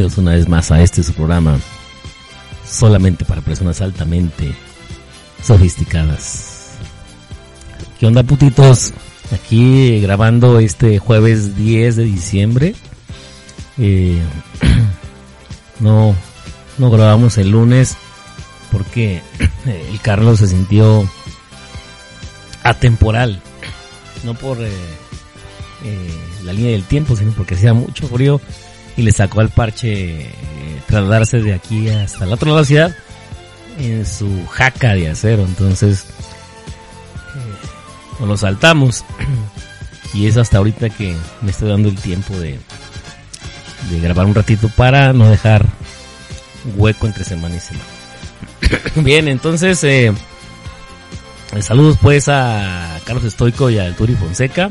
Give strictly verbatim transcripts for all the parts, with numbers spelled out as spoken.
bienvenidos una vez más a este su programa, solamente para personas altamente sofisticadas. ¿Qué onda, putitos? Aquí grabando este jueves diez de diciembre. Eh, no, no grabamos el lunes porque el Carlos se sintió atemporal, no por eh, eh, la línea del tiempo, sino porque hacía mucho frío y le sacó al parche eh, trasladarse de aquí hasta el otro lado de la ciudad en su jaca de acero. Entonces eh, nos lo saltamos y es hasta ahorita que me estoy dando el tiempo de, de grabar un ratito para no dejar hueco entre semana y semana. Bien, entonces eh, saludos pues a Carlos Estoico y a Turi Fonseca.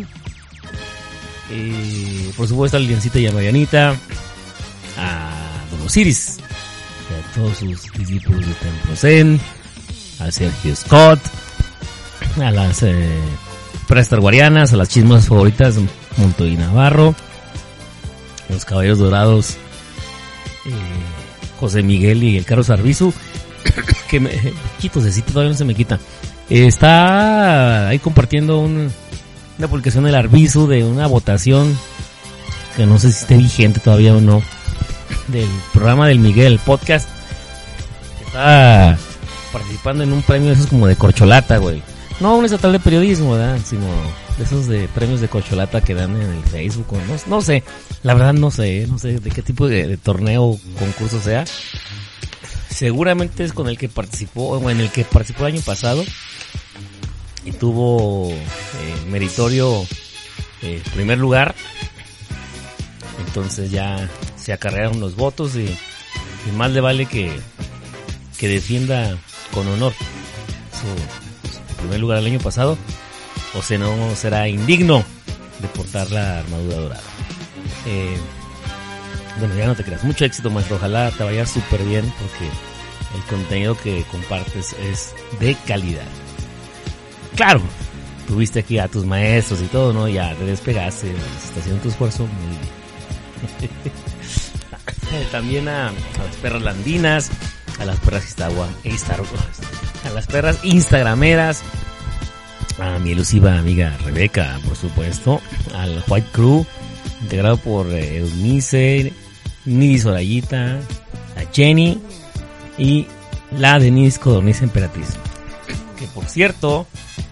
Eh, por supuesto a Liliancita y a Marianita, a Don Osiris y a todos sus discípulos de Templo Zen, a Sergio Scott, a las eh, Prestar Guarianas, a las chismosas favoritas Montoy Navarro, a los Caballeros Dorados, eh, José Miguel y el Carlos Arbizu, que me quito ese sitio, todavía no se me quita. Eh, está ahí compartiendo un una publicación del Arbizu de una votación que no sé si esté vigente todavía o no, del programa del Miguel, el podcast, que está participando en un premio de esos como de corcholata, güey. No un estatal de periodismo, ¿verdad? Sino de esos de premios de corcholata que dan en el Facebook, o no, no sé, la verdad no sé, no sé de qué tipo de, de torneo o concurso sea. Seguramente es con el que participó, o en el que participó el año pasado. Y tuvo eh, meritorio eh, primer lugar. Entonces ya se acarrearon los votos y, y más le vale que, que defienda con honor su, su primer lugar el año pasado, o si no será indigno de portar la armadura dorada. Eh, bueno, ya no te creas, mucho éxito, maestro, ojalá te vaya súper bien porque el contenido que compartes es de calidad. Claro, tuviste aquí a tus maestros y todo, ¿no? Ya te despegaste, estás haciendo tu esfuerzo muy bien. También a, a las perras landinas, a las perras instagua, Insta, a las perras instagrameras, a mi elusiva amiga Rebeca, por supuesto, al White Crew, integrado por eh, Eunice, Nidhi Sorayita, a Jenny y la Denise Codorniz Emperatriz. Que por cierto,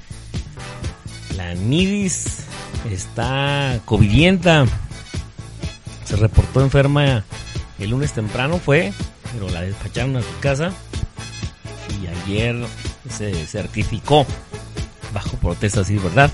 la Nidis está covidienta. Se reportó enferma el lunes temprano, fue, pero la despacharon a su casa y ayer se certificó bajo protesta, sí, ¿verdad?,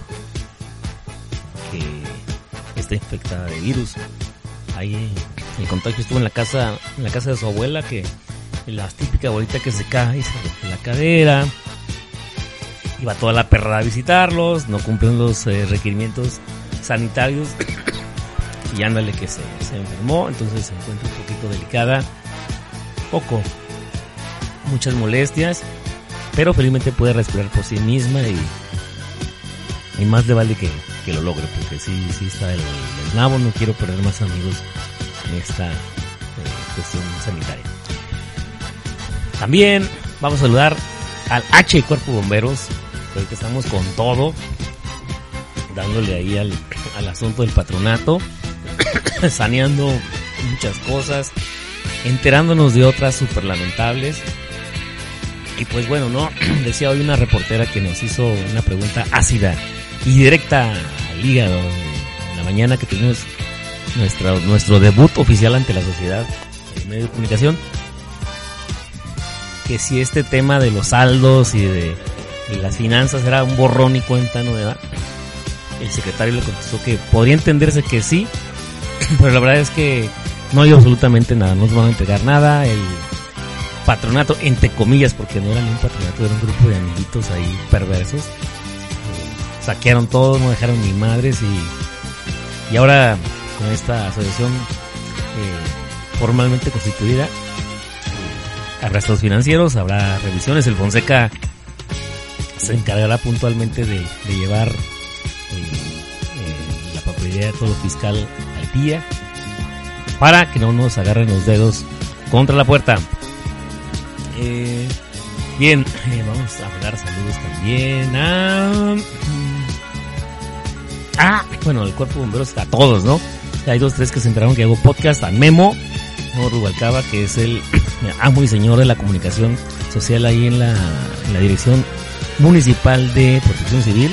que está infectada de virus. Ahí el contagio estuvo en la casa, en la casa de su abuela, que la típica abuelita que se cae y se rompe la cadera. Iba toda la perrada a visitarlos, no cumplen los eh, requerimientos sanitarios y ándale que se, se enfermó, entonces se encuentra un poquito delicada, poco, muchas molestias, pero felizmente puede respirar por sí misma y, y más le vale que, que lo logre, porque sí, sí está el, el nabo, no quiero perder más amigos en esta eh, cuestión sanitaria. También vamos a saludar al H Cuerpo Bomberos. Ahorita estamos con todo, dándole ahí al, al asunto del patronato, saneando muchas cosas, enterándonos de otras súper lamentables. Y pues bueno, ¿no? Decía hoy una reportera que nos hizo una pregunta ácida y directa al hígado en la mañana que tuvimos nuestro, nuestro debut oficial ante la sociedad en medio de comunicación, que si este tema de los saldos y de y las finanzas era un borrón y cuenta nueva. El secretario le contestó que podría entenderse que sí, pero la verdad es que no hay absolutamente nada, no nos van a entregar nada. El patronato, entre comillas, porque no era ni un patronato, era un grupo de amiguitos ahí perversos, saquearon todo, no dejaron ni madres, y, y ahora con esta asociación eh, formalmente constituida, eh, habrá estados financieros, habrá revisiones. El Fonseca se encargará puntualmente de, de llevar eh, eh, la papelería de todo lo fiscal al día. para que no nos agarren los dedos contra la puerta. Eh, bien, eh, vamos a dar saludos también a... Ah, bueno, el cuerpo de bomberos, a todos, ¿no? Hay dos, tres que se enteraron que hago podcast. A Memo, Memo Rubalcaba, que es el amo y señor de la comunicación social ahí en la, en la Dirección Municipal de Protección Civil.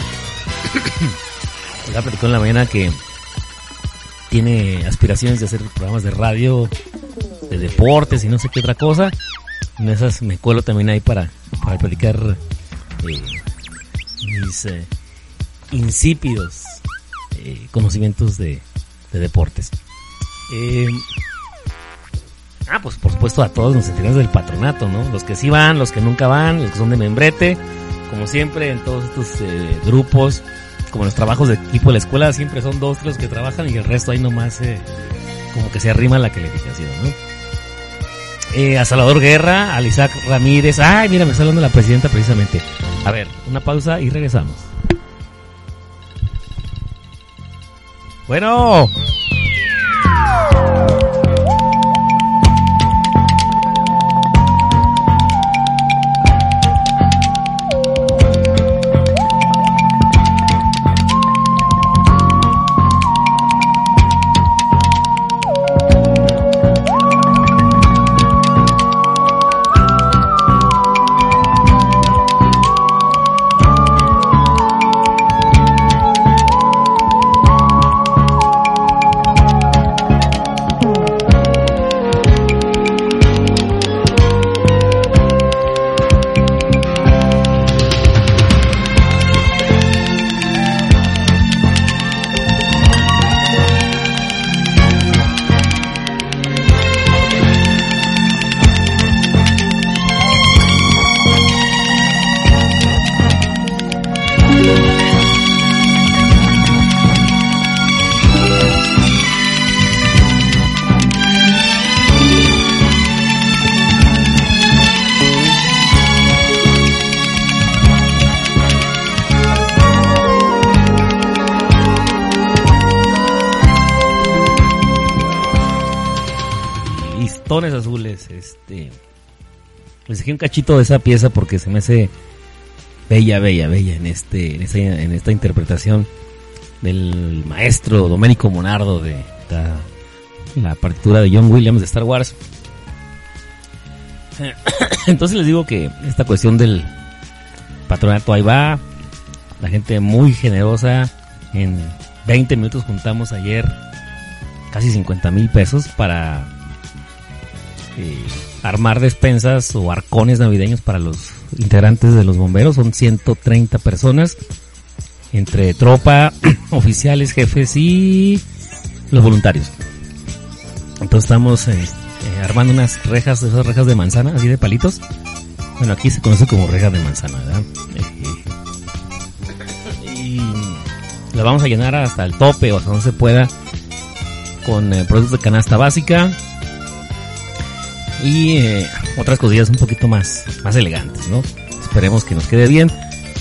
Ya platicó en la mañana que tiene aspiraciones de hacer programas de radio, de deportes y no sé qué otra cosa. En esas me cuelo también ahí para, para platicar eh, mis eh, insípidos eh, conocimientos de, de deportes. Eh, ah, pues por supuesto a todos los integrantes del patronato, ¿no? Los que sí van, los que nunca van, los que son de membrete, como siempre en todos estos eh, grupos, como los trabajos de equipo de la escuela, siempre son dos los que trabajan y el resto ahí nomás eh, como que se arrima la calificación, ¿no? Eh, a Salvador Guerra, a Isaac Ramírez. Ay, mira, me está hablando la presidenta precisamente. A ver, una pausa y regresamos. Bueno. Azules, este les dejé un cachito de esa pieza porque se me hace bella, bella, bella en este, en esta, en esta interpretación del maestro Domenico Monardo de esta, la partitura de John Williams de Star Wars. Entonces les digo que esta cuestión del patronato ahí va, la gente muy generosa. En veinte minutos juntamos ayer casi cincuenta mil pesos para Eh, armar despensas o arcones navideños para los integrantes de los bomberos. Son ciento treinta personas entre tropa, oficiales, jefes y los voluntarios. Entonces estamos eh, eh, armando unas rejas, esas rejas de manzana, así de palitos. Bueno, aquí se conoce como rejas de manzana, ¿verdad? Eh, y las vamos a llenar hasta el tope o hasta donde se pueda con eh, productos de canasta básica y eh, otras cosillas un poquito más, más elegantes, ¿no? Esperemos que nos quede bien.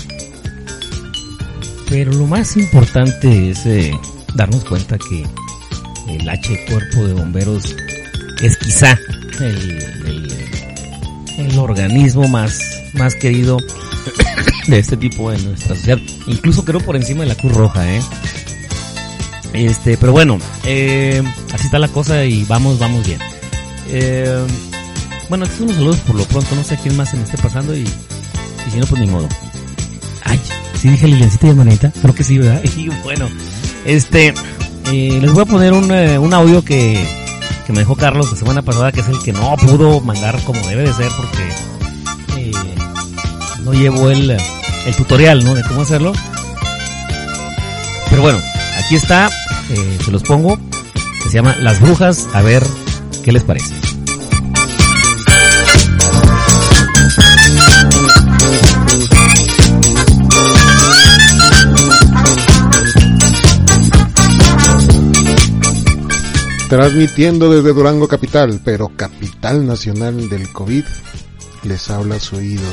Pero lo más importante es eh, darnos cuenta que el H Cuerpo de Bomberos es quizá el, el, el organismo más, más querido de este tipo en nuestra sociedad. Incluso creo por encima de la Cruz Roja, ¿eh? Este, pero bueno, eh, así está la cosa y vamos, vamos bien. Eh, bueno, estos son los saludos por lo pronto, no sé quién más se me esté pasando y, y si no, pues ni modo. Ay, ¿sí dije Liliancita y Hermanita? Creo que sí, ¿verdad? Y bueno, este, eh, les voy a poner un, eh, un audio que, que me dejó Carlos la semana pasada, que es el que no pudo mandar como debe de ser porque eh, no llevó el, el tutorial, ¿no? De cómo hacerlo. Pero bueno, aquí está, eh, se los pongo, que se llama Las Brujas, a ver qué les parece. Transmitiendo desde Durango capital, pero capital nacional del COVID, les habla su ídolo,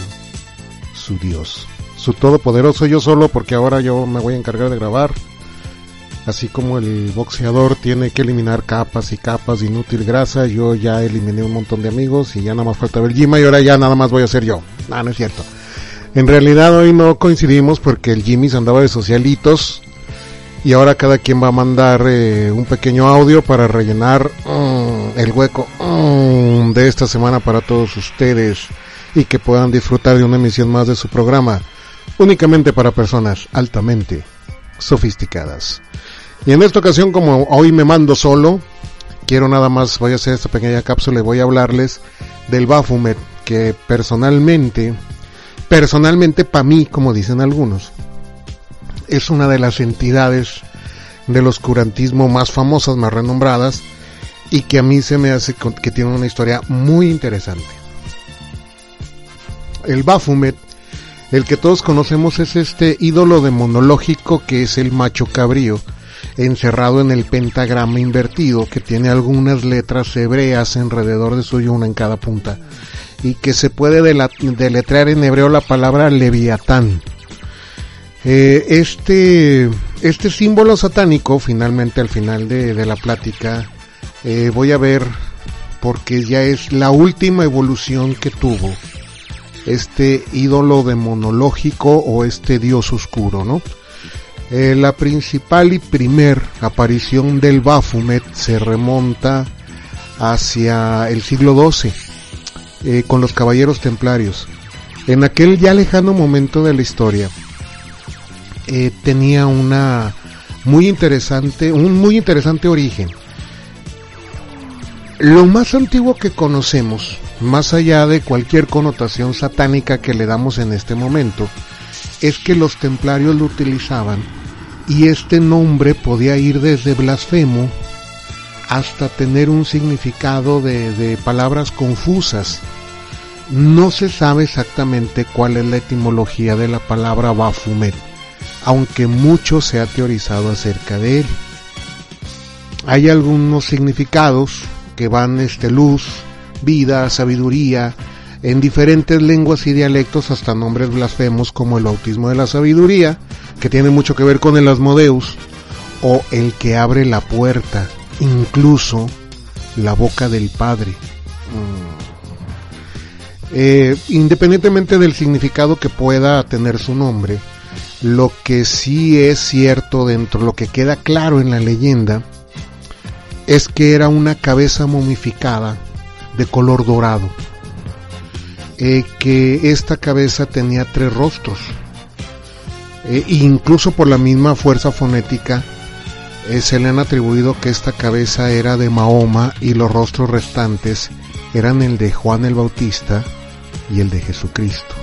su Dios, su todopoderoso yo solo, porque ahora yo me voy a encargar de grabar Así como el boxeador tiene que eliminar capas y capas de inútil grasa, yo ya eliminé un montón de amigos y ya nada más falta ver Jimmy y ahora ya nada más voy a ser yo. No, no es cierto. En realidad hoy no coincidimos porque el Jimmy se andaba de socialitos y ahora cada quien va a mandar eh, un pequeño audio para rellenar um, el hueco um, de esta semana para todos ustedes y que puedan disfrutar de una emisión más de su programa, únicamente para personas altamente sofisticadas. Y en esta ocasión, como hoy me mando solo, quiero nada más, voy a hacer esta pequeña cápsula y voy a hablarles del Baphomet, que personalmente, personalmente para mí, como dicen algunos, es una de las entidades del oscurantismo más famosas, más renombradas, y que a mí se me hace que tiene una historia muy interesante. El Baphomet, el que todos conocemos, es este ídolo demonológico que es el macho cabrío, encerrado en el pentagrama invertido, que tiene algunas letras hebreas alrededor de suyo, una en cada punta, y que se puede deletrear en hebreo la palabra Leviatán. Eh, este, este símbolo satánico, finalmente al final de, de la plática, eh, voy a ver, porque ya es la última evolución que tuvo este ídolo demonológico o este dios oscuro, ¿no? Eh, la principal y primer aparición del Baphomet se remonta hacia el siglo doce, eh, con los caballeros templarios. En aquel ya lejano momento de la historia, eh, tenía una muy interesante, un muy interesante origen. Lo más antiguo que conocemos, más allá de cualquier connotación satánica que le damos en este momento, es que los templarios lo utilizaban y este nombre podía ir desde blasfemo hasta tener un significado de, de palabras confusas. No se sabe exactamente cuál es la etimología de la palabra Baphomet, aunque mucho se ha teorizado acerca de él. Hay algunos significados que van este luz, vida, sabiduría, en diferentes lenguas y dialectos, hasta nombres blasfemos como el bautismo de la sabiduría, que tiene mucho que ver con el Asmodeus, o el que abre la puerta, incluso la boca del Padre. Mm. Eh, independientemente del significado que pueda tener su nombre, lo que sí es cierto dentro, lo que queda claro en la leyenda, es que era una cabeza momificada de color dorado. Eh, que esta cabeza tenía tres rostros, eh, incluso por la misma fuerza fonética eh, se le han atribuido que esta cabeza era de Mahoma y los rostros restantes eran el de Juan el Bautista y el de Jesucristo.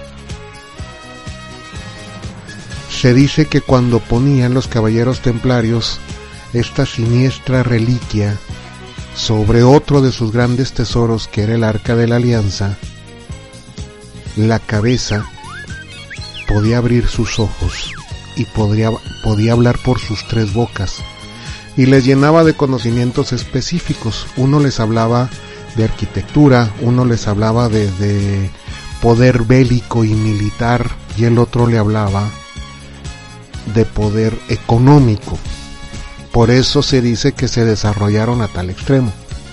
Se dice que cuando ponían los caballeros templarios esta siniestra reliquia sobre otro de sus grandes tesoros, que era el Arca de la Alianza, la cabeza podía abrir sus ojos y podría, podía hablar por sus tres bocas y les llenaba de conocimientos específicos. Uno les hablaba de arquitectura, uno les hablaba de, de poder bélico y militar, y el otro le hablaba de poder económico. Por eso se dice que se desarrollaron a tal extremo.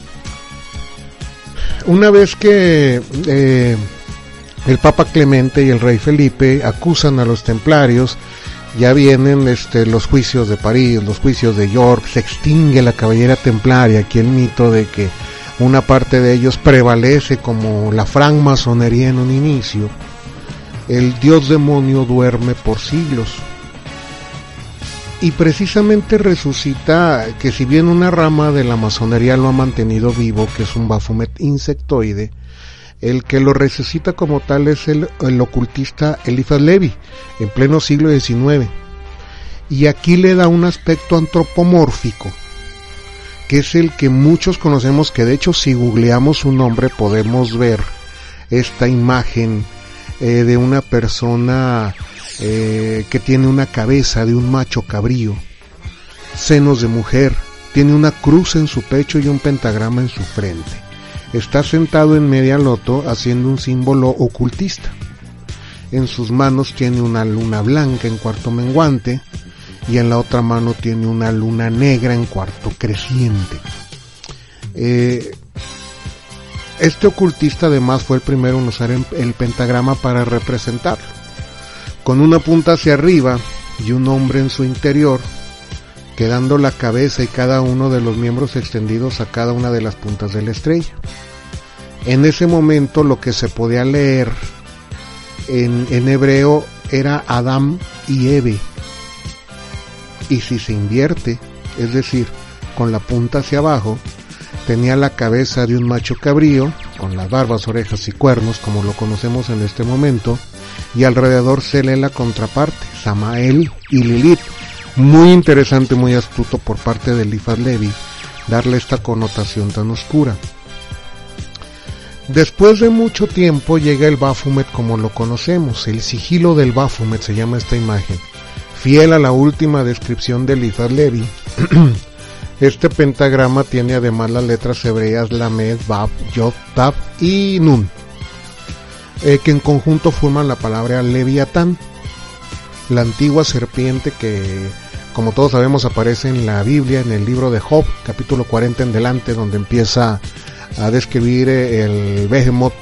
Una vez que eh, el Papa Clemente y el Rey Felipe acusan a los templarios, ya vienen este, los juicios de París, los juicios de York, se extingue la caballera templaria, aquí el mito de que una parte de ellos prevalece como la francmasonería en un inicio. El dios demonio duerme por siglos. Y precisamente resucita, que si bien una rama de la masonería lo ha mantenido vivo, que es un Baphomet insectoide, el que lo resucita como tal es el, el ocultista Eliphas Levi, en pleno siglo diecinueve. Y aquí le da un aspecto antropomórfico, que es el que muchos conocemos, que de hecho si googleamos su nombre podemos ver esta imagen eh, de una persona eh, que tiene una cabeza de un macho cabrío, senos de mujer, tiene una cruz en su pecho y un pentagrama en su frente. Está sentado en media loto haciendo un símbolo ocultista. En sus manos tiene una luna blanca en cuarto menguante y en la otra mano tiene una luna negra en cuarto creciente. Eh, este ocultista además fue el primero en usar el pentagrama para representarlo, con una punta hacia arriba y un hombre en su interior, quedando la cabeza y cada uno de los miembros extendidos a cada una de las puntas de la estrella. En ese momento lo que se podía leer en, en hebreo era Adán y Eve, y si se invierte, es decir, con la punta hacia abajo, tenía la cabeza de un macho cabrío, con las barbas, orejas y cuernos, como lo conocemos en este momento, y alrededor se lee la contraparte, Samael y Lilith. Muy interesante, muy astuto por parte de Eliphas Levi, darle esta connotación tan oscura. Después de mucho tiempo llega el Baphomet como lo conocemos, el sigilo del Baphomet se llama esta imagen. Fiel a la última descripción de Eliphas Levi, este pentagrama tiene además las letras hebreas Lamed, Bab, Yod, Tav y Nun, eh, que en conjunto forman la palabra Leviatán, la antigua serpiente que, como todos sabemos, aparece en la Biblia, en el libro de Job, capítulo cuarenta en delante, donde empieza a describir el Behemoth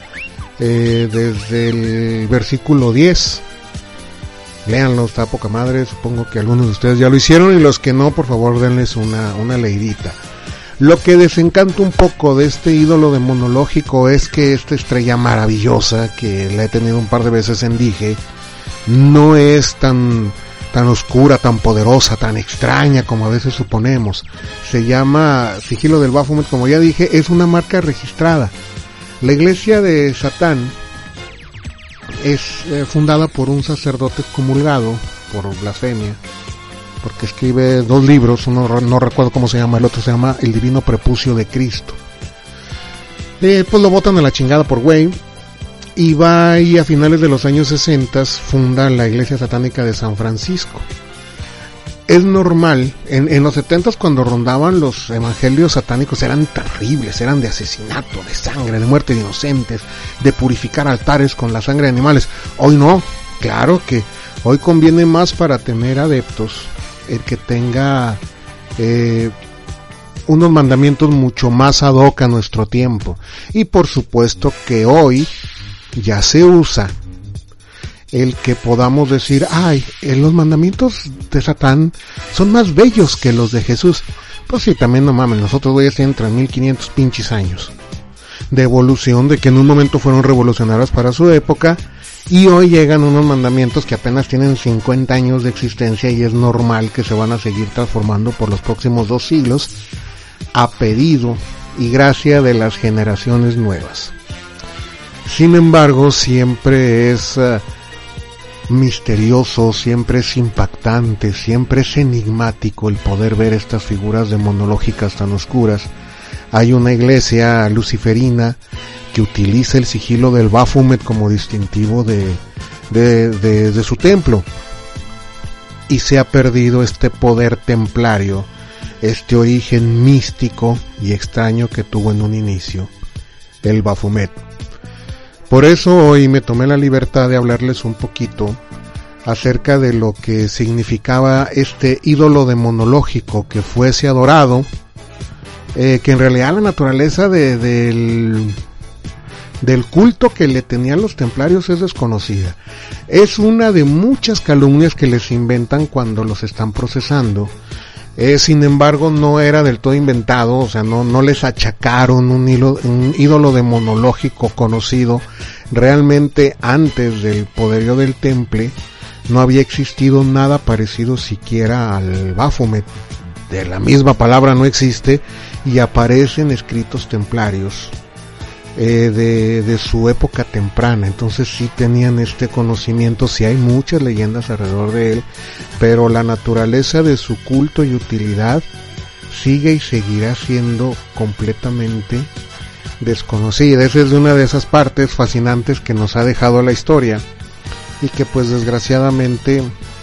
eh, desde el versículo diez. Léanlo, está poca madre, supongo que algunos de ustedes ya lo hicieron, y los que no, por favor denles una, una leidita. Lo que desencanta un poco de este ídolo demonológico es que esta estrella maravillosa, que la he tenido un par de veces en Dije, no es tan, tan oscura, tan poderosa, tan extraña como a veces suponemos. Se llama sigilo del Baphomet, como ya dije, es una marca registrada. La iglesia de Satán es eh, fundada por un sacerdote excomulgado por blasfemia, porque escribe dos libros, uno no recuerdo cómo se llama, el otro se llama El Divino Prepucio de Cristo. Eh, pues lo botan a la chingada por güey, y va y a finales de los años sesenta funda la iglesia satánica de San Francisco. Es normal, en, en los setentas cuando rondaban los evangelios satánicos eran terribles, eran de asesinato, de sangre, de muerte de inocentes, de purificar altares con la sangre de animales. Hoy no, claro que hoy conviene más para tener adeptos el que tenga eh, unos mandamientos mucho más ad hoc a nuestro tiempo. Y por supuesto que hoy ya se usa el que podamos decir, ay, los mandamientos de Satán son más bellos que los de Jesús. Pues sí, también no mames, nosotros güeyes tienen tres mil quinientos pinches años de evolución, de que en un momento fueron revolucionarios para su época, y hoy llegan unos mandamientos que apenas tienen cincuenta años de existencia, y es normal que se van a seguir transformando por los próximos dos siglos, a pedido y gracia de las generaciones nuevas. Sin embargo, siempre es uh, misterioso, siempre es impactante, siempre es enigmático el poder ver estas figuras demonológicas tan oscuras. Hay una iglesia luciferina que utiliza el sigilo del Baphomet como distintivo de, de, de, de su templo, y se ha perdido este poder templario, este origen místico y extraño que tuvo en un inicio el Baphomet. Por eso hoy me tomé la libertad de hablarles un poquito acerca de lo que significaba este ídolo demonológico que fuese adorado, eh, que en realidad la naturaleza de, del, del culto que le tenían los templarios es desconocida. Es una de muchas calumnias que les inventan cuando los están procesando. Eh, sin embargo, no era del todo inventado, o sea, no, no les achacaron un, hilo, un ídolo demonológico conocido. Realmente, antes del poderío del temple, no había existido nada parecido siquiera al Baphomet. De la misma palabra no existe, y aparecen escritos templarios eh, de, de su época temprana. Entonces sí tenían este conocimiento, sí hay muchas leyendas alrededor de él, pero la naturaleza de su culto y utilidad sigue y seguirá siendo completamente desconocida. Esa es una de esas partes fascinantes que nos ha dejado la historia, y que pues desgraciadamente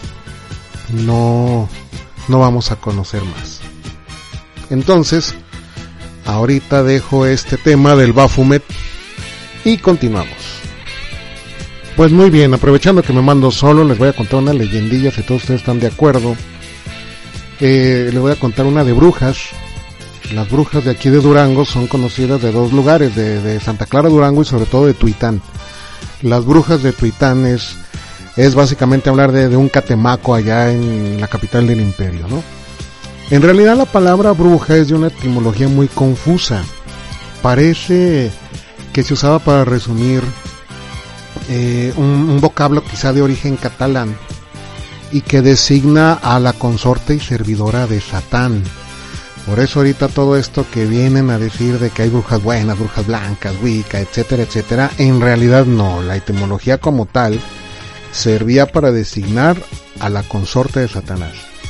no, no vamos a conocer más. Entonces, ahorita dejo este tema del Baphomet y continuamos. Pues muy bien, aprovechando que me mando solo, les voy a contar una leyendilla, si todos ustedes están de acuerdo. Eh, les voy a contar una de brujas. Las brujas de aquí de Durango son conocidas de dos lugares, de, de Santa Clara, Durango, y sobre todo de Tuitán. Las brujas de Tuitán es, es básicamente hablar de, de un catemaco allá en la capital del imperio, ¿no? En realidad la palabra bruja es de una etimología muy confusa. Parece que se usaba para resumir eh, un, un vocablo quizá de origen catalán y que designa a la consorte y servidora de Satán. Por eso ahorita todo esto que vienen a decir de que hay brujas buenas, brujas blancas, Wicca, etcétera, etcétera, en realidad no. La etimología como tal servía para designar a la consorte de Satanás.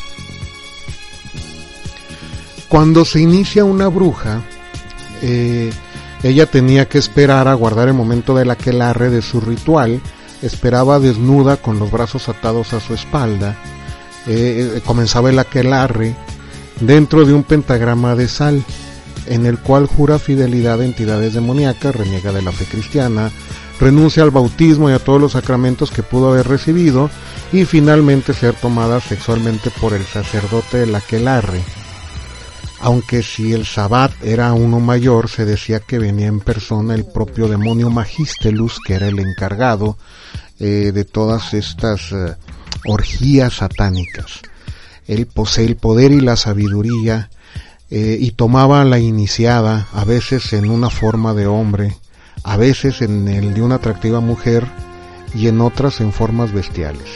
Cuando se inicia una bruja, eh, ella tenía que esperar a guardar el momento del aquelarre de su ritual. Esperaba desnuda con los brazos atados a su espalda. Eh, comenzaba el aquelarre dentro de un pentagrama de sal, en el cual jura fidelidad a entidades demoníacas, reniega de la fe cristiana, renuncia al bautismo y a todos los sacramentos que pudo haber recibido, y finalmente ser tomada sexualmente por el sacerdote del aquelarre. Aunque si el sabbat era uno mayor, se decía que venía en persona el propio demonio Magistelus, que era el encargado eh, de todas estas eh, orgías satánicas. Él posee el poder y la sabiduría eh, y tomaba a la iniciada, a veces en una forma de hombre, a veces en el de una atractiva mujer y en otras en formas bestiales.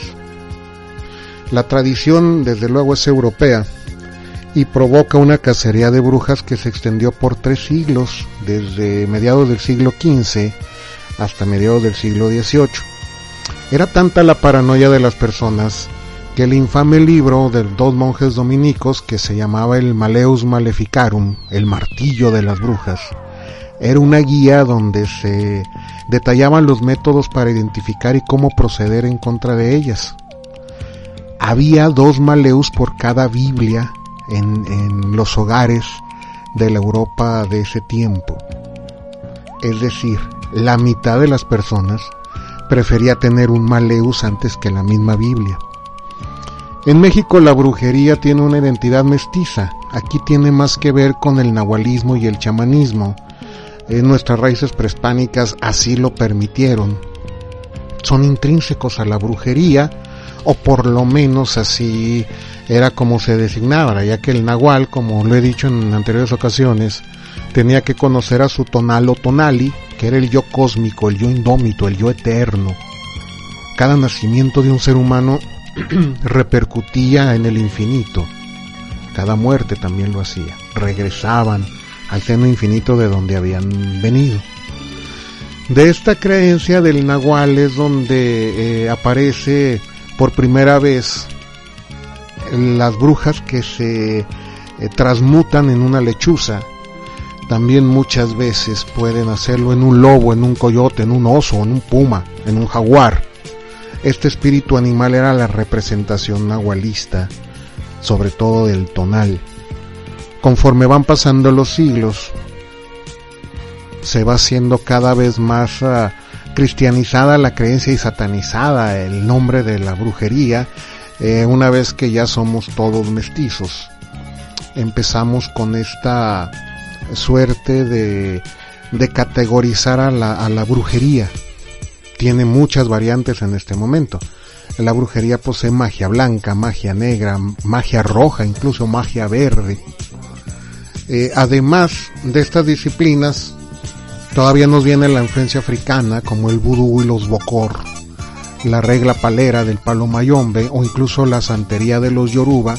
La tradición desde luego es europea y provoca una cacería de brujas que se extendió por tres siglos, desde mediados del siglo quince hasta mediados del siglo dieciocho. Era tanta la paranoia de las personas que el infame libro de dos monjes dominicos, que se llamaba el Maleus Maleficarum, el martillo de las brujas, era una guía donde se detallaban los métodos para identificar y cómo proceder en contra de ellas. Había dos Maleus por cada Biblia en, en los hogares de la Europa de ese tiempo. Es decir, la mitad de las personas prefería tener un Maleus antes que la misma Biblia. En México la brujería tiene una identidad mestiza. Aquí tiene más que ver con el nahualismo y el chamanismo. Eh, nuestras raíces prehispánicas así lo permitieron. Son intrínsecos a la brujería, o por lo menos así era como se designaba, ya que el nahual, como lo he dicho en anteriores ocasiones, tenía que conocer a su tonal o tonali, que era el yo cósmico, el yo indómito, el yo eterno. Cada nacimiento de un ser humano repercutía en el infinito. Cada muerte también lo hacía. Regresaban al seno infinito de donde habían venido. De esta creencia del nahual es donde eh, aparece por primera vez las brujas que se eh, transmutan en una lechuza. También muchas veces pueden hacerlo en un lobo, en un coyote, en un oso, en un puma, en un jaguar. Este espíritu animal era la representación nahualista, sobre todo del tonal. Conforme van pasando los siglos, se va haciendo cada vez más uh, cristianizada la creencia y satanizada el nombre de la brujería. Eh, una vez que ya somos todos mestizos, empezamos con esta suerte de, de categorizar a la, a la brujería. Tiene muchas variantes en este momento. La brujería posee magia blanca, magia negra, magia roja, incluso magia verde. Eh, además de estas disciplinas, todavía nos viene la influencia africana, como el vudú y los bokor, la regla palera del palo mayombe, o incluso la santería de los yoruba.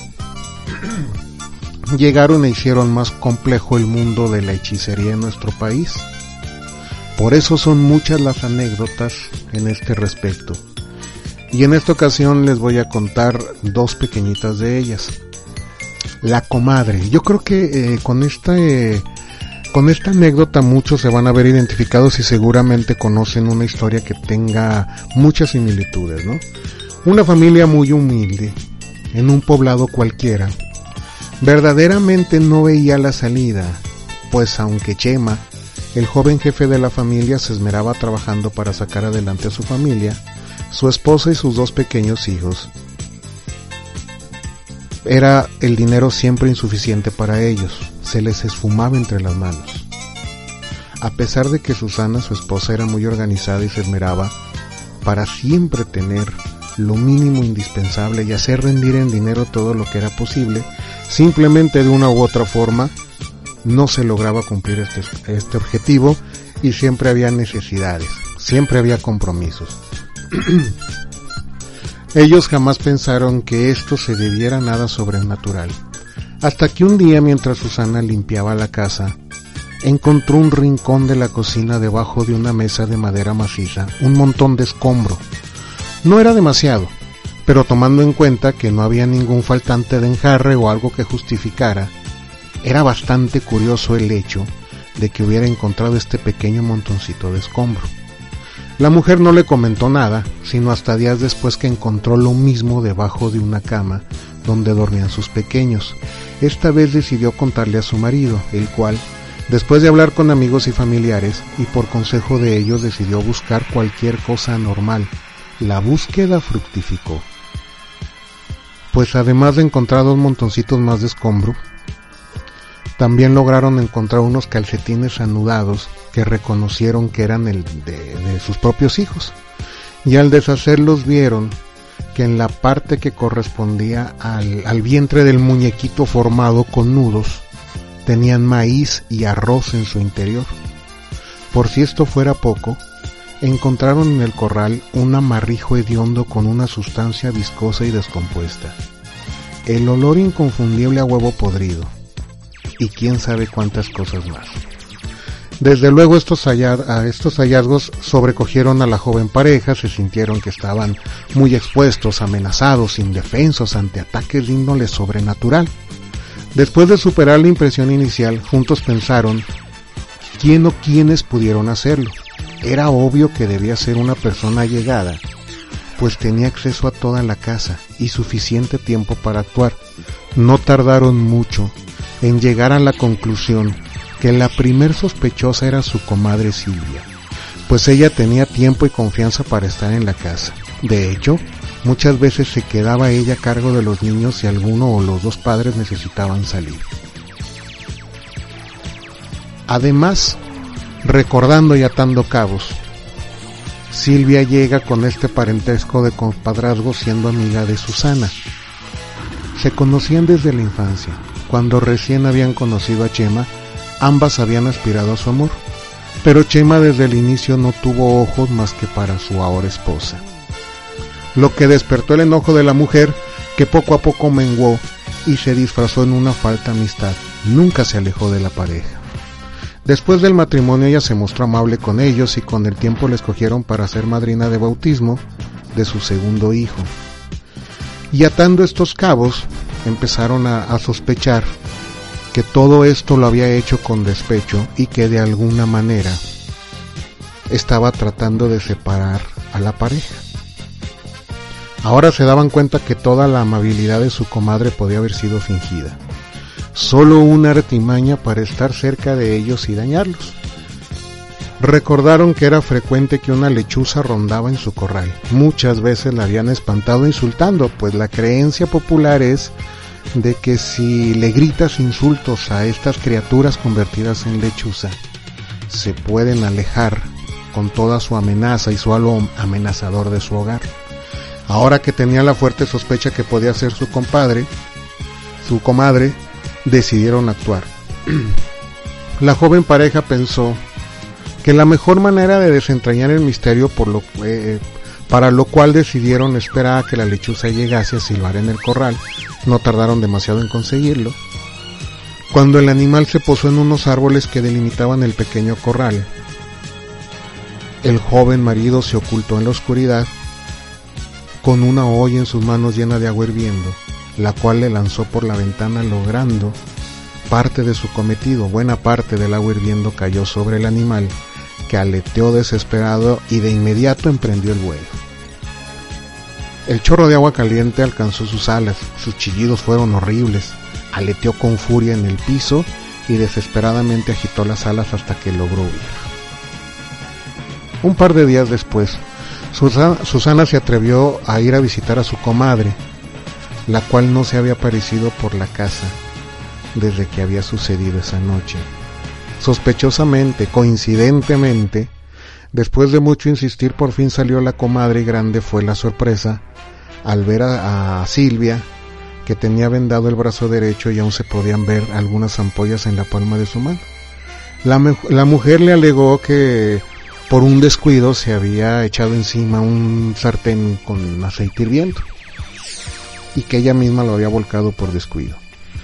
Llegaron e hicieron más complejo el mundo de la hechicería en nuestro país. Por eso son muchas las anécdotas en este respecto. Y en esta ocasión les voy a contar dos pequeñitas de ellas. La comadre. Yo creo que eh, con esta eh, con esta anécdota muchos se van a ver identificados y seguramente conocen una historia que tenga muchas similitudes, ¿no? Una familia muy humilde, en un poblado cualquiera, verdaderamente no veía la salida, pues aunque Chema El joven jefe de la familia se esmeraba trabajando para sacar adelante a su familia, su esposa y sus dos pequeños hijos. Era el dinero siempre insuficiente para ellos, se les esfumaba entre las manos. A pesar de que Susana, su esposa, era muy organizada y se esmeraba para siempre tener lo mínimo indispensable y hacer rendir en dinero todo lo que era posible, simplemente de una u otra forma no se lograba cumplir este, este objetivo y siempre había necesidades, siempre había compromisos. Ellos jamás pensaron que esto se debiera a nada sobrenatural, hasta que un día, mientras Susana limpiaba la casa, encontró un rincón de la cocina debajo de una mesa de madera maciza, un montón de escombro. No era demasiado, pero tomando en cuenta que no había ningún faltante de enjarre o algo que justificara, era bastante curioso el hecho de que hubiera encontrado este pequeño montoncito de escombro. La mujer no le comentó nada, sino hasta días después que encontró lo mismo debajo de una cama donde dormían sus pequeños. Esta vez decidió contarle a su marido, el cual, después de hablar con amigos y familiares, y por consejo de ellos, decidió buscar cualquier cosa anormal. La búsqueda fructificó, pues además de encontrar dos montoncitos más de escombro, también lograron encontrar unos calcetines anudados que reconocieron que eran el de, de sus propios hijos, y al deshacerlos vieron que en la parte que correspondía al, al vientre del muñequito formado con nudos, tenían maíz y arroz en su interior. Por si esto fuera poco, encontraron en el corral un amarrijo hediondo con una sustancia viscosa y descompuesta, el olor inconfundible a huevo podrido, y quién sabe cuántas cosas más. Desde luego estos, hallad- a estos hallazgos sobrecogieron a la joven pareja, se sintieron que estaban muy expuestos, amenazados, indefensos ante ataques de índole sobrenatural. Después de superar la impresión inicial, juntos pensaron quién o quiénes pudieron hacerlo. Era obvio que debía ser una persona allegada, pues tenía acceso a toda la casa y suficiente tiempo para actuar. No tardaron mucho en llegar a la conclusión que la primer sospechosa era su comadre Silvia, pues ella tenía tiempo y confianza para estar en la casa. De hecho, muchas veces se quedaba ella a cargo de los niños si alguno o los dos padres necesitaban salir. Además, recordando y atando cabos, Silvia llega con este parentesco de compadrazgo siendo amiga de Susana. Se conocían desde la infancia. Cuando recién habían conocido a Chema, ambas habían aspirado a su amor, pero Chema desde el inicio no tuvo ojos más que para su ahora esposa, lo que despertó el enojo de la mujer, que poco a poco menguó y se disfrazó en una falsa amistad. Nunca se alejó de la pareja. Después del matrimonio ella se mostró amable con ellos y con el tiempo la escogieron para ser madrina de bautismo de su segundo hijo. Y atando estos cabos, empezaron a, a sospechar que todo esto lo había hecho con despecho y que de alguna manera estaba tratando de separar a la pareja. Ahora se daban cuenta que toda la amabilidad de su comadre podía haber sido fingida, solo una artimaña para estar cerca de ellos y dañarlos. Recordaron que era frecuente que una lechuza rondaba en su corral. Muchas veces la habían espantado insultando, pues la creencia popular es de que si le gritas insultos a estas criaturas convertidas en lechuza, se pueden alejar con toda su amenaza y su halo amenazador de su hogar. Ahora que tenía la fuerte sospecha que podía ser su compadre, su comadre, decidieron actuar. La joven pareja pensó que la mejor manera de desentrañar el misterio, por lo, eh, para lo cual decidieron esperar a que la lechuza llegase a silbar en el corral. No tardaron demasiado en conseguirlo. Cuando el animal se posó en unos árboles que delimitaban el pequeño corral, el joven marido se ocultó en la oscuridad con una olla en sus manos llena de agua hirviendo, la cual le lanzó por la ventana, logrando parte de su cometido. Buena parte del agua hirviendo cayó sobre el animal, que aleteó desesperado y de inmediato emprendió el vuelo. El chorro de agua caliente alcanzó sus alas, sus chillidos fueron horribles, aleteó con furia en el piso y desesperadamente agitó las alas hasta que logró huir. Un par de días después, Susana, Susana se atrevió a ir a visitar a su comadre, la cual no se había aparecido por la casa desde que había sucedido esa noche. Sospechosamente, coincidentemente, después de mucho insistir, por fin salió la comadre y grande fue la sorpresa al ver a, a Silvia, que tenía vendado el brazo derecho y aún se podían ver algunas ampollas en la palma de su mano. La, la mujer le alegó que por un descuido se había echado encima un sartén con aceite hirviendo y que ella misma lo había volcado por descuido.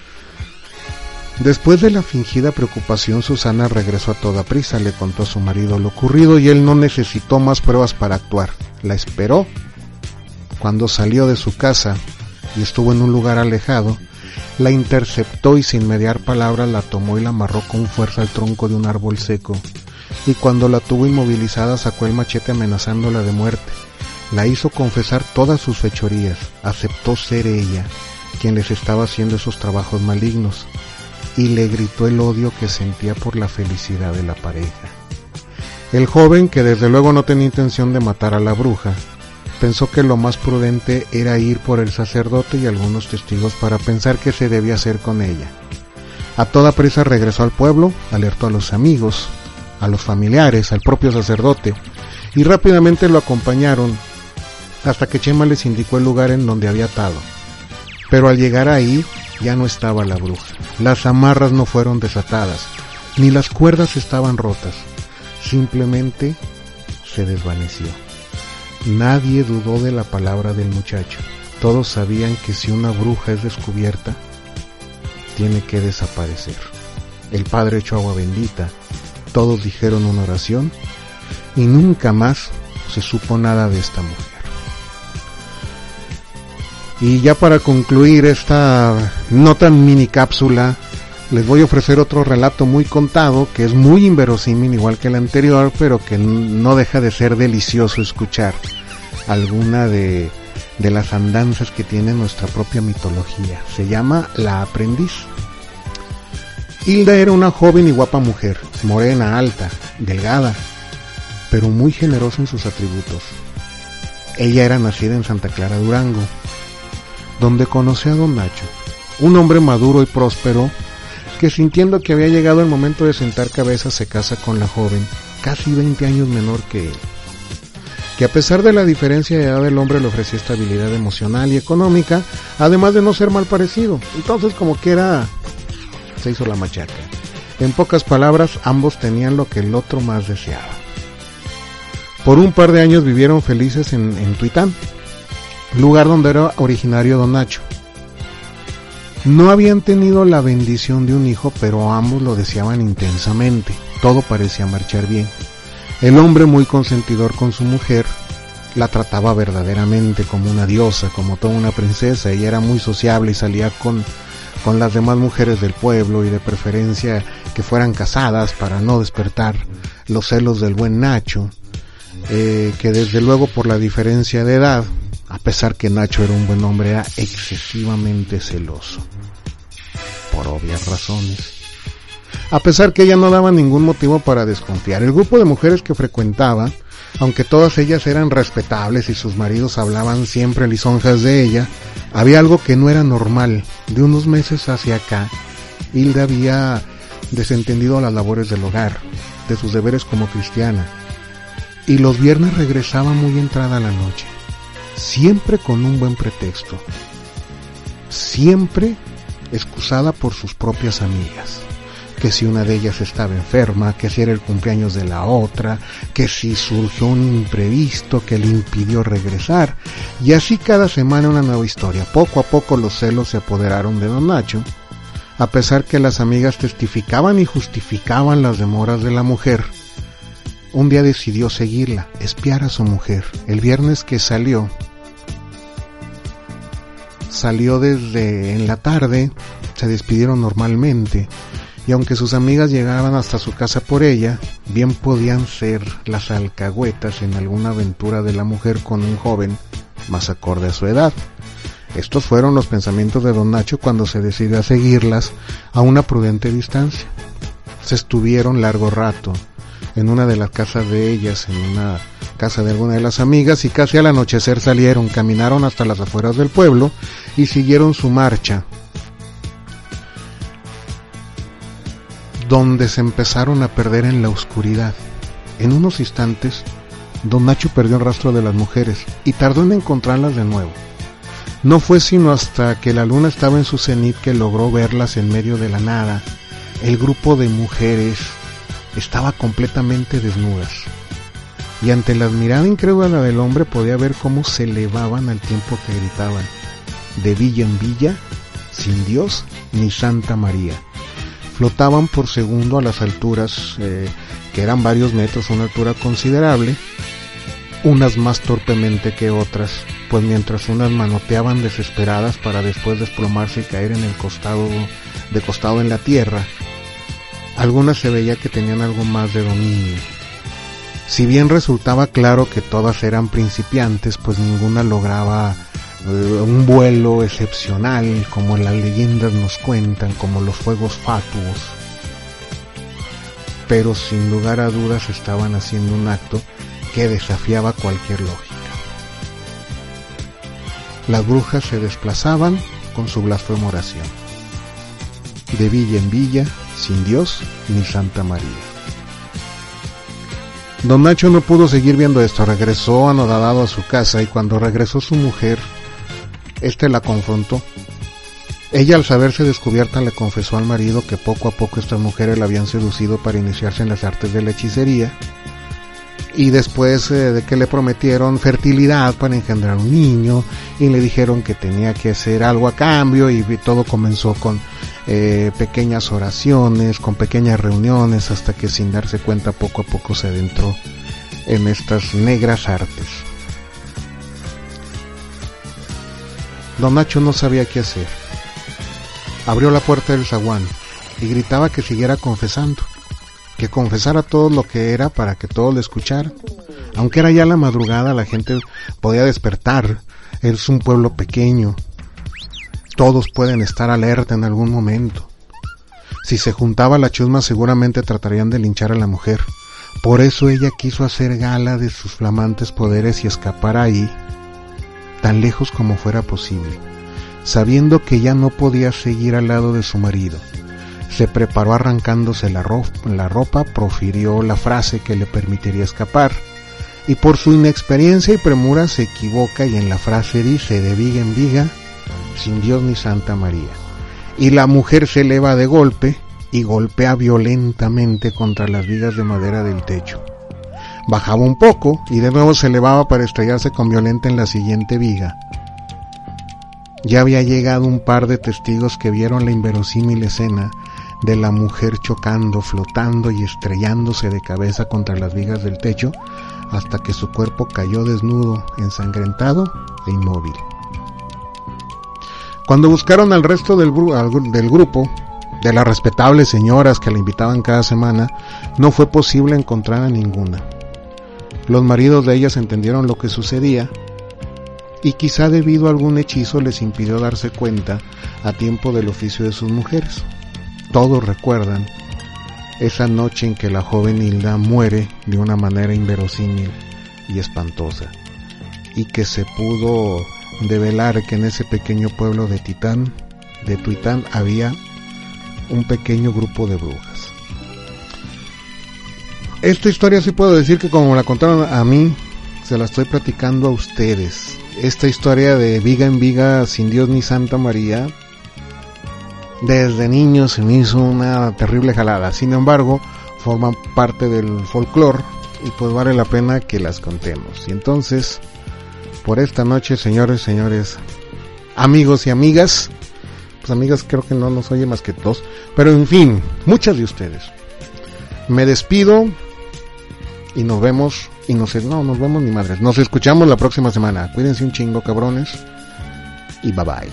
Después de la fingida preocupación, Susana regresó a toda prisa, le contó a su marido lo ocurrido y él no necesitó más pruebas para actuar. La esperó. Cuando salió de su casa y estuvo en un lugar alejado, la interceptó y sin mediar palabras la tomó y la amarró con fuerza al tronco de un árbol seco, y cuando la tuvo inmovilizada sacó el machete amenazándola de muerte. La hizo confesar todas sus fechorías, aceptó ser ella quien les estaba haciendo esos trabajos malignos, y le gritó el odio que sentía por la felicidad de la pareja. El joven, que desde luego no tenía intención de matar a la bruja, pensó que lo más prudente era ir por el sacerdote y algunos testigos para pensar qué se debía hacer con ella. A toda prisa regresó al pueblo, alertó a los amigos, a los familiares, al propio sacerdote, y rápidamente lo acompañaron hasta que Chema les indicó el lugar en donde había atado. Pero al llegar ahí ya no estaba la bruja. Las amarras no fueron desatadas, ni las cuerdas estaban rotas, simplemente se desvaneció. Nadie dudó de la palabra del muchacho. Todos sabían que si una bruja es descubierta, tiene que desaparecer. El padre echó agua bendita, todos dijeron una oración y nunca más se supo nada de esta mujer. Y ya para concluir esta no tan mini cápsula, les voy a ofrecer otro relato muy contado que es muy inverosímil igual que el anterior, pero que no deja de ser delicioso escuchar alguna de, de las andanzas que tiene nuestra propia mitología. Se llama La Aprendiz. Hilda era una joven y guapa mujer, morena, alta, delgada, pero muy generosa en sus atributos. Ella era nacida en Santa Clara, Durango, donde conoció a don Nacho, un hombre maduro y próspero que, sintiendo que había llegado el momento de sentar cabeza, se casa con la joven, casi veinte años menor que él, que a pesar de la diferencia de edad del hombre le ofrecía estabilidad emocional y económica, además de no ser mal parecido. Entonces, como quiera, se hizo la machaca. En pocas palabras, ambos tenían lo que el otro más deseaba. Por un par de años vivieron felices en, en Tuitán, lugar donde era originario don Nacho. No habían tenido la bendición de un hijo, pero ambos lo deseaban intensamente. Todo parecía marchar bien. El hombre, muy consentidor con su mujer, la trataba verdaderamente como una diosa, como toda una princesa. Ella era muy sociable y salía con, con las demás mujeres del pueblo, y de preferencia que fueran casadas para no despertar los celos del buen Nacho, eh, que desde luego por la diferencia de edad, a pesar que Nacho era un buen hombre, era excesivamente celoso, por obvias razones. A pesar que ella no daba ningún motivo para desconfiar. El grupo de mujeres que frecuentaba, aunque todas ellas eran respetables y sus maridos hablaban siempre lisonjas de ella, había algo que no era normal. De unos meses hacia acá, Hilda había desentendido las labores del hogar, de sus deberes como cristiana, y los viernes regresaba muy entrada la noche, siempre con un buen pretexto, siempre excusada por sus propias amigas, que si una de ellas estaba enferma, que si era el cumpleaños de la otra, que si surgió un imprevisto que le impidió regresar, y así cada semana una nueva historia. Poco a poco los celos se apoderaron de don Nacho, a pesar que las amigas testificaban y justificaban las demoras de la mujer. Un día decidió seguirla, espiar a su mujer. El viernes que salió, salió desde en la tarde, se despidieron normalmente, y aunque sus amigas llegaban hasta su casa por ella, bien podían ser las alcahuetas en alguna aventura de la mujer con un joven más acorde a su edad. Estos fueron los pensamientos de don Nacho cuando se decidió a seguirlas a una prudente distancia. Se estuvieron largo rato en una de las casas de ellas, en una casa de alguna de las amigas, y casi al anochecer salieron, caminaron hasta las afueras del pueblo y siguieron su marcha, donde se empezaron a perder en la oscuridad. En unos instantes, don Nacho perdió el rastro de las mujeres y tardó en encontrarlas de nuevo. No fue sino hasta que la luna estaba en su cenit que logró verlas en medio de la nada. El grupo de mujeres estaba completamente desnudas, y ante la mirada incrédula del hombre podía ver cómo se elevaban al tiempo que gritaban: de villa en villa, sin Dios ni Santa María. Flotaban por segundo a las alturas, eh, que eran varios metros, una altura considerable, unas más torpemente que otras, pues mientras unas manoteaban desesperadas para después desplomarse y caer en el costado, de costado en la tierra, algunas se veía que tenían algo más de dominio. Si bien resultaba claro que todas eran principiantes, pues ninguna lograba eh, un vuelo excepcional como las leyendas nos cuentan, como los fuegos fatuos. Pero sin lugar a dudas estaban haciendo un acto que desafiaba cualquier lógica. Las brujas se desplazaban con su blasfema oración: de villa en villa, sin Dios ni Santa María. Don Nacho no pudo seguir viendo esto, regresó anodadado a su casa, y cuando regresó su mujer, éste la confrontó. Ella, al saberse descubierta, le confesó al marido que poco a poco estas mujeres la habían seducido para iniciarse en las artes de la hechicería, y después eh, de que le prometieron fertilidad para engendrar un niño, y le dijeron que tenía que hacer algo a cambio, y todo comenzó con eh, pequeñas oraciones, con pequeñas reuniones, hasta que sin darse cuenta poco a poco se adentró en estas negras artes. Don Nacho no sabía qué hacer. Abrió la puerta del zaguán y gritaba que siguiera confesando, que confesara todo lo que era para que todos le escucharan. Aunque era ya la madrugada, la gente podía despertar. Es un pueblo pequeño, todos pueden estar alerta en algún momento. Si se juntaba la chusma, seguramente tratarían de linchar a la mujer. Por eso ella quiso hacer gala de sus flamantes poderes y escapar ahí, tan lejos como fuera posible. Sabiendo que ya no podía seguir al lado de su marido, se preparó arrancándose la, ro- la ropa, profirió la frase que le permitiría escapar, y por su inexperiencia y premura se equivoca, y en la frase dice: de viga en viga, sin Dios ni Santa María. Y la mujer se eleva de golpe y golpea violentamente contra las vigas de madera del techo. Bajaba un poco y de nuevo se elevaba para estrellarse con violenta en la siguiente viga. Ya había llegado un par de testigos que vieron la inverosímil escena de la mujer chocando, flotando y estrellándose de cabeza contra las vigas del techo, hasta que su cuerpo cayó desnudo, ensangrentado e inmóvil. Cuando buscaron al resto del, gru- del grupo, de las respetables señoras que la invitaban cada semana, no fue posible encontrar a ninguna. Los maridos de ellas entendieron lo que sucedía, y quizá debido a algún hechizo les impidió darse cuenta a tiempo del oficio de sus mujeres. Todos recuerdan esa noche en que la joven Hilda muere de una manera inverosímil y espantosa, y que se pudo develar que en ese pequeño pueblo de Titán, de Tuitán, había un pequeño grupo de brujas. Esta historia sí puedo decir que como me la contaron a mí, se la estoy platicando a ustedes. Esta historia de viga en viga, sin Dios ni Santa María, desde niño se me hizo una terrible jalada. Sin embargo, forman parte del folclore y pues vale la pena que las contemos. Y entonces, por esta noche, señores, señores, amigos y amigas, pues amigas creo que no nos oye más que dos, pero en fin, muchas de ustedes, me despido y nos vemos, y nos, no, nos vemos ni madres, nos escuchamos la próxima semana. Cuídense un chingo, cabrones, y bye bye.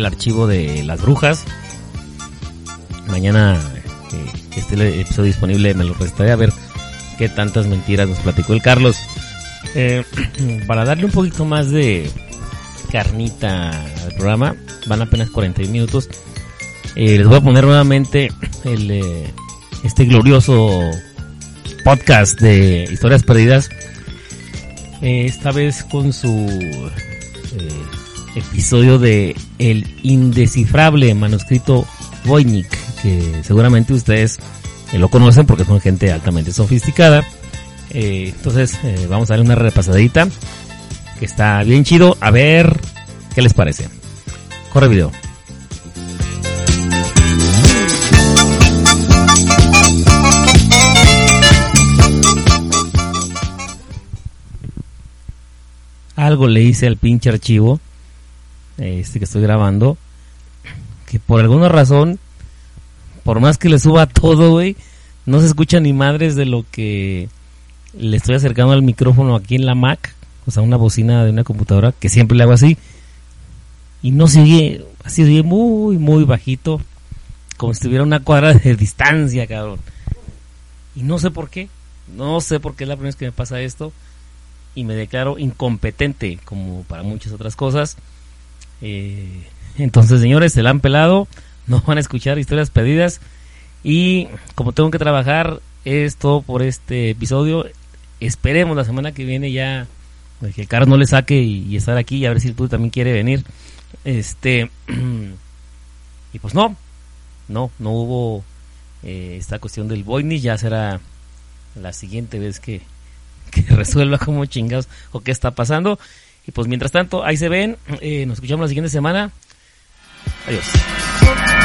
el archivo de las brujas. Mañana eh, que esté el episodio disponible me lo restaré a ver qué tantas mentiras nos platicó el Carlos. Eh, para darle un poquito más de carnita al programa, van apenas cuarenta y un minutos. Eh, les voy a poner nuevamente el eh, este glorioso podcast de Historias Perdidas. Eh, esta vez con su eh, episodio de El Indescifrable Manuscrito Voynich, que seguramente ustedes eh, lo conocen porque son gente altamente sofisticada. Eh, entonces eh, vamos a darle una repasadita que está bien chido, a ver qué les parece. Corre video. Algo le hice al pinche archivo este que estoy grabando, que por alguna razón, por más que le suba todo, güey, no se escucha ni madres de lo que le estoy acercando al micrófono aquí en la Mac, o sea, una bocina de una computadora, que siempre le hago así, y no sigue, así sigue muy, muy bajito, como si estuviera a una cuadra de distancia, cabrón. Y no sé por qué, no sé por qué es la primera vez que me pasa esto, y me declaro incompetente, como para muchas otras cosas. Eh, entonces, señores, se la han pelado, no van a escuchar Historias Perdidas, y como tengo que trabajar, es todo por este episodio. Esperemos la semana que viene ya que Carlos no le saque y, y estar aquí, y a ver si tú también quiere venir. Este y pues no, no, no hubo eh, esta cuestión del Voynich. Ya será la siguiente vez que, que resuelva cómo chingados o qué está pasando. Y pues mientras tanto, ahí se ven, eh, nos escuchamos la siguiente semana. Adiós.